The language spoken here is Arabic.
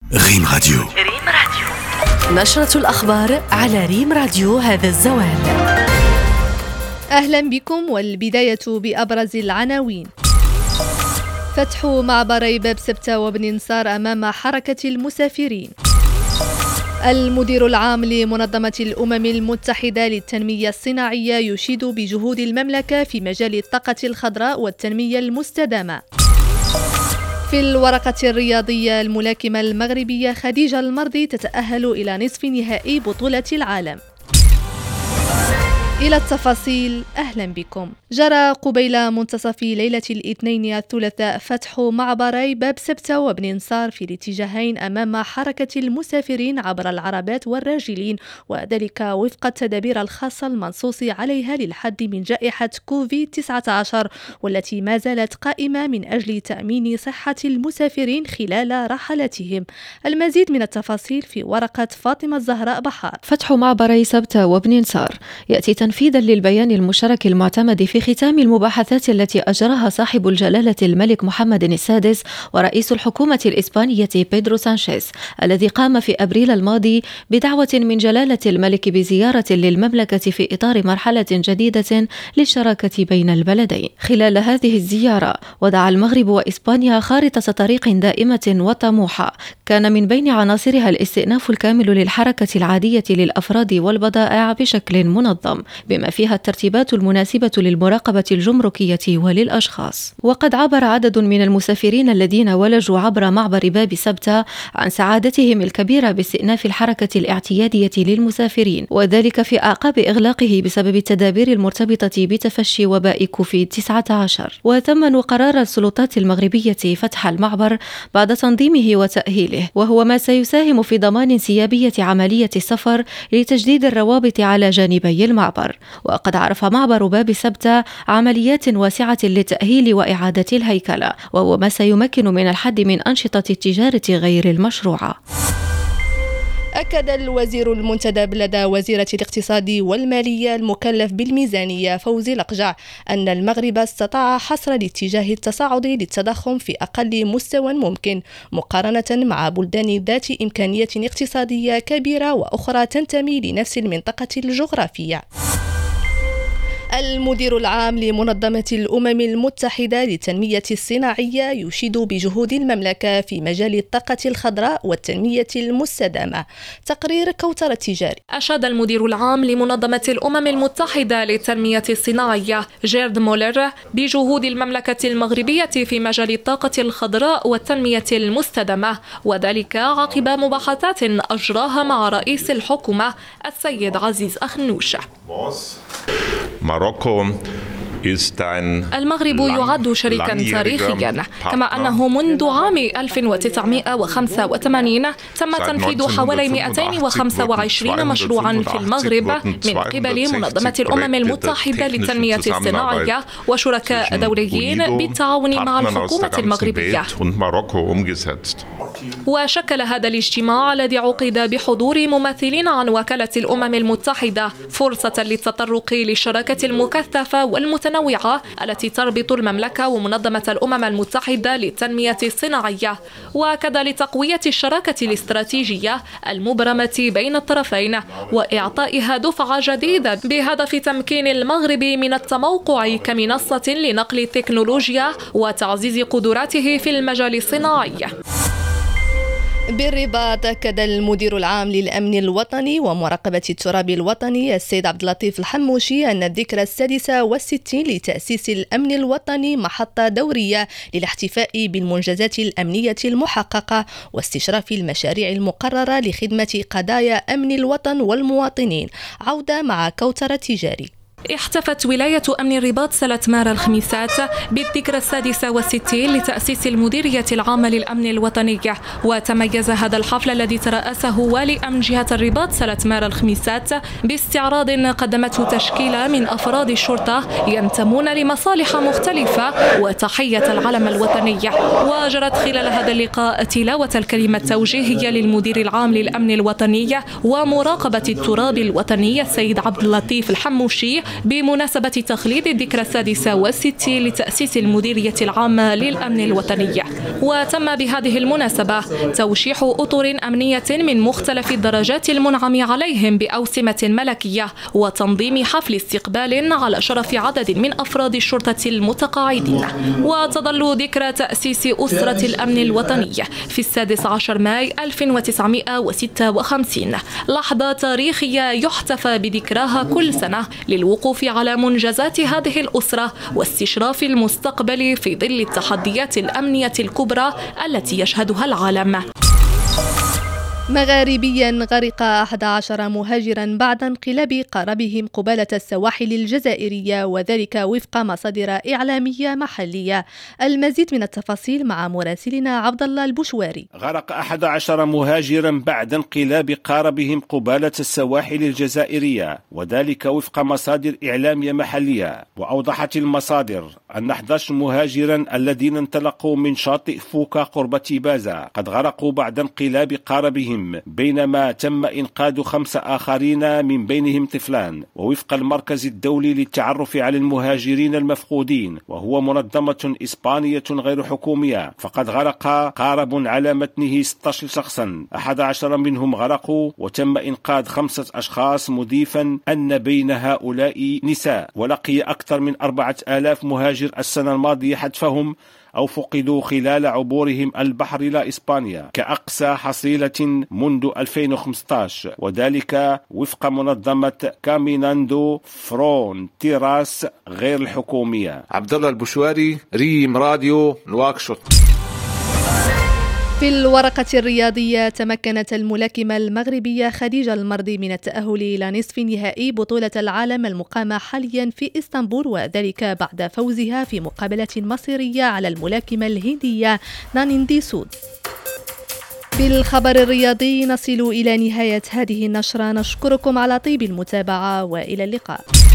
ريم راديو. نشرة الأخبار على ريم راديو هذا الزوال. أهلا بكم، والبداية بأبرز العناوين. فتح معبري باب سبتة وبن نصار أمام حركة المسافرين. المدير العام لمنظمة الأمم المتحدة للتنمية الصناعية يشيد بجهود المملكة في مجال الطاقة الخضراء والتنمية المستدامة. في الورقة الرياضية، الملاكمة المغربية خديجة المرضي تتأهل إلى نصف نهائي بطولة العالم. إلى التفاصيل، أهلا بكم. جرى قبيل منتصف ليلة الاثنين الثلاثاء فتح معبري باب سبتة وبن نصار في الاتجاهين أمام حركة المسافرين عبر العربات والراجلين، وذلك وفق التدابير الخاصة المنصوص عليها للحد من جائحة كوفيد-19 والتي ما زالت قائمة من أجل تأمين صحة المسافرين خلال رحلاتهم. المزيد من التفاصيل في ورقة فاطمة الزهراء بحار. فتح معبري سبتة وبن نصار يأتي تنفيذا للبيان المشترك المعتمد في ختام المباحثات التي أجراها صاحب الجلالة الملك محمد السادس ورئيس الحكومة الإسبانية بيدرو سانشيز، الذي قام في أبريل الماضي بدعوة من جلالة الملك بزيارة للمملكة في إطار مرحلة جديدة للشراكة بين البلدين. خلال هذه الزيارة وضع المغرب وإسبانيا خارطة طريق دائمة وطموحة كان من بين عناصرها الاستئناف الكامل للحركة العادية للأفراد والبضائع بشكل منظم، بما فيها الترتيبات المناسبة للمراقبة الجمركية وللأشخاص. وقد عبر عدد من المسافرين الذين ولجوا عبر معبر باب سبتة عن سعادتهم الكبيرة باستئناف الحركة الاعتيادية للمسافرين، وذلك في أعقاب إغلاقه بسبب التدابير المرتبطة بتفشي وباء كوفيد-19. وثمنوا قرار السلطات المغربية فتح المعبر بعد تنظيمه وتأهيله، وهو ما سيساهم في ضمان انسيابية عملية السفر لتجديد الروابط على جانبي المعبر. وقد عرف معبر باب سبتة عمليات واسعة للتأهيل وإعادة الهيكلة، وهو ما سيمكن من الحد من أنشطة التجارة غير المشروعة. أكد الوزير المنتدب لدى وزيرة الاقتصاد والمالية المكلف بالميزانية فوزي لقجع أن المغرب استطاع حصر الاتجاه التصاعدي للتضخم في أقل مستوى ممكن مقارنة مع بلدان ذات إمكانية اقتصادية كبيرة وأخرى تنتمي لنفس المنطقة الجغرافية. المدير العام لمنظمة الأمم المتحدة للتنمية الصناعية يشيد بجهود المملكة في مجال الطاقة الخضراء والتنمية المستدامة. تقرير كوثر التجاري. أشاد المدير العام لمنظمة الأمم المتحدة للتنمية الصناعية جيرد مولر بجهود المملكة المغربية في مجال الطاقة الخضراء والتنمية المستدامة، وذلك عقب مباحثات أجراها مع رئيس الحكومة السيد عزيز أخنوش. المغرب يعد شريكا تاريخيا، كما أنه منذ عام 1985 تم تنفيذ حوالي 225 مشروعا في المغرب من قبل منظمة الأمم المتحدة للتنمية الصناعية وشركاء دوليين بالتعاون مع الحكومة المغربية. وشكل هذا الاجتماع الذي عقد بحضور ممثلين عن وكالة الأمم المتحدة فرصة للتطرق للشراكة المكثفة والمتنوعة التي تربط المملكة ومنظمة الأمم المتحدة للتنمية الصناعية، وكذا لتقوية الشراكة الاستراتيجية المبرمة بين الطرفين وإعطائها دفعة جديدة بهدف تمكين المغرب من التموقع كمنصة لنقل التكنولوجيا وتعزيز قدراته في المجال الصناعي. بالرباط، أكد المدير العام للأمن الوطني ومراقبة التراب الوطني السيد عبد اللطيف الحموشي أن الذكرى 66 لتأسيس الأمن الوطني محطة دورية للاحتفاء بالمنجزات الأمنية المحققة واستشراف المشاريع المقررة لخدمة قضايا أمن الوطن والمواطنين. عودة مع كوثر التجاري. احتفت ولاية أمن الرباط سلة مار الخميسات بالذكرى 66 لتأسيس المديرية العامة للأمن الوطني، وتميز هذا الحفل الذي ترأسه والي أمن جهة الرباط سلة مار الخميسات باستعراض قدمته تشكيلة من أفراد الشرطة ينتمون لمصالح مختلفة وتحية العلم الوطني. وجرت خلال هذا اللقاء تلاوة الكلمة التوجيهية للمدير العام للأمن الوطني ومراقبة التراب الوطني السيد عبد اللطيف الحموشي بمناسبة تخليد الذكرى 66 لتأسيس المديرية العامة للأمن الوطني. وتم بهذه المناسبة توشيح أطر أمنية من مختلف الدرجات المنعم عليهم بأوسمة ملكية وتنظيم حفل استقبال على شرف عدد من أفراد الشرطة المتقاعدين. وتظل ذكرى تأسيس أسرة الأمن الوطني في 16 ماي 1956 لحظة تاريخية يحتفى بذكراها كل سنة للوقوف على منجزات هذه الأسرة واستشراف المستقبل في ظل التحديات الأمنية الكبرى التي يشهدها العالم. مغاربيا غرق 11 مهاجرا بعد انقلاب قاربهم قبالة السواحل الجزائرية، وذلك وفق مصادر إعلامية محلية. المزيد من التفاصيل مع مراسلنا عبد الله البشواري. غرق 11 مهاجرا بعد انقلاب قاربهم قبالة السواحل الجزائرية، وذلك وفق مصادر إعلامية محلية. وأوضحت المصادر أن 11 مهاجرا الذين انطلقوا من شاطئ فوكا قرب تيبازا قد غرقوا بعد انقلاب قاربهم، بينما تم إنقاذ 5 آخرين من بينهم طفلان. ووفق المركز الدولي للتعرف على المهاجرين المفقودين، وهو منظمة إسبانية غير حكومية، فقد غرق قارب على متنه 16 شخصا، 11 منهم غرقوا، وتم إنقاذ 5 أشخاص، مضيفا أن بين هؤلاء نساء. ولقي أكثر من 4000 مهاجر السنة الماضية حتفهم أو فقدوا خلال عبورهم البحر إلى إسبانيا كأقصى حصيلة منذ 2015، وذلك وفق منظمة كاميناندو فرونتيراس غير الحكومية. عبد الله البشواري، ريم راديو نواكشوط. في الورقة الرياضية، تمكنت الملاكمة المغربية خديجة المرضي من التأهل إلى نصف نهائي بطولة العالم المقامة حاليا في إسطنبول، وذلك بعد فوزها في مقابلة مصيرية على الملاكمة الهندية نانيندي سود. بالخبر الرياضي نصل إلى نهاية هذه النشرة، نشكركم على طيب المتابعة وإلى اللقاء.